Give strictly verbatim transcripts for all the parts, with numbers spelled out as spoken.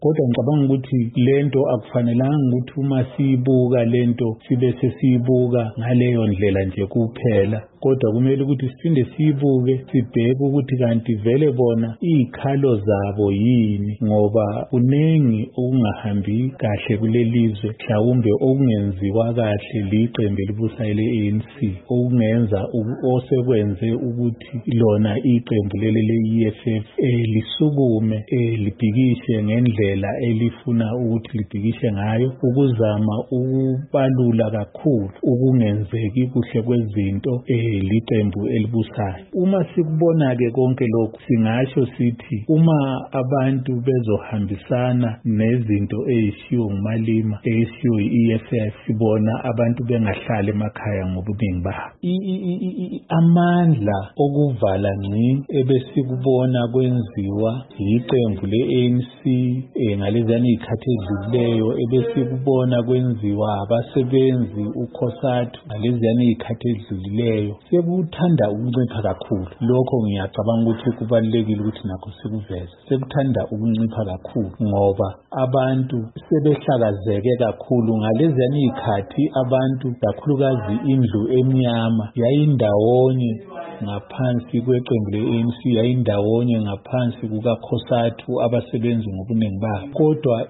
kodwa ngicabanga ukuthi lento akufanelanga ukuthi uma siyibuka lento sibe sesiyibuka ngaleyo ndlela nje kuphela, kodwa kumele ukuthi siphinde siyibuke sibheke ukuthi kanti vele bona izikhalo zabo yini, ngoba kuningi okungahambi kahle kulelizwe mhlawumbe okungenziwa kahle liqembu elibusayo le-A N C okungenza osekwenze ukuthi lona iqembu leli le-E F F eh, lisukume eh, libhikishe ngendlela elifuna ukuthi libhikishe ngayo ukuzama ukubalula kakhulu ukungenzeki kuhle kwezinto eh, liqembu elibusayo. Uma sikubona-ke konke lokhu singasho sithi uma abantu bezohambisana nezinto ezishiwo nguMalima ezishiwo yi-E F F sibona abantu bengahlali emakhaya ngobuningi babo. Amandla okuvala ngci ebesikubona kwenziwa yiqembu le-A N C eh, ngaleziyana izikhathi ezidlulileyo ebesikubona kwenziwa abasebenzi uKhosathu ngaleziyana izikhathi ezidlulileyo sekuthanda ukuncipha kakhulu. Lokho ngiyacabanga ukuthi kubalulekile ukuthi nakho sikuveze, sekuthanda ukuncipha kakhulu ngoba abantu sebehlakazeke kakhulu ngaleziyana izikhathi. Abantu kakhulukazi indlu emnyama yayindawonye ngaphansi kweqembu le-A N C, yayindawonye ngaphansi kukaKhosathu abasebenzi ngobuningi babo, kodwa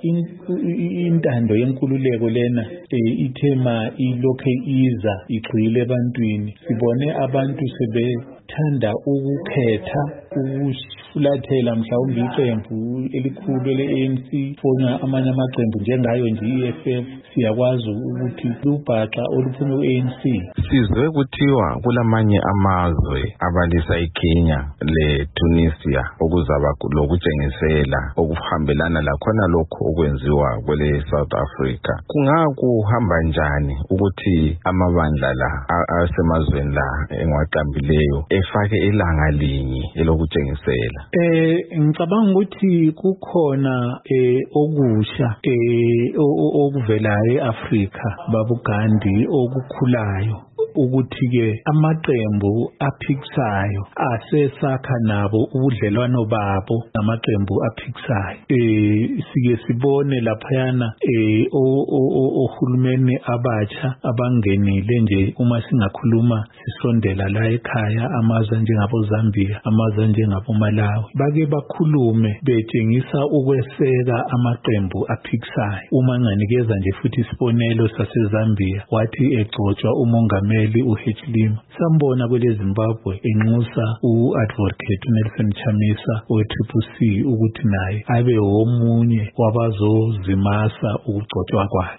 intando yenkululeko lena eh, ithema ilokhe iza igxile ebantwini. Sibone abantu sebethanda ukukhetha ukufulathela mhlawumbe iqembu elikhulu le-A N C funa amanye amaqembu njengayo nje i-E F F. Siyakwazi ukuthi lubhaxa oluphuma ku-A N C. Sizwe kuthiwa kulamanye amazwe abalisa iKenya le-Tunisia okuzaba lokutshengisela okuhambelana lakhona lokho okwenziwa kwele South Africa. Kungakuhamba njani ukuthi amabandla la asemazweni la engiwaqambileyo efake ilanga linye elokutshengisela? Eh ngicabanga ukuthi kukhona eh okusha eh okuvela e-Afrika babugandi okukhulayo ukuthi-ke amaqembu aphikisayo asesakha nabo ubudlelwano babo namaqembu aphikisayo. Eh sike sibone laphayana eh ohulumeni abatsha abangenile nje uma singakhuluma sisondela la ekhaya, amazwe njengabo Zambia, amazwe njengabo Malawi, bake bakhulume betshengisa ukweseka amaqembu aphikisayo. Uma nginikeza nje futhi isibonelo saseZambia, wathi egcotshwa umongameli uHichilema, sambona kwele Zimbabwe enxusa u-advocate Nelson Chamisa we-Triple C ukuthi naye abe omunye wabazozimasa ukugcotshwa kwakhe.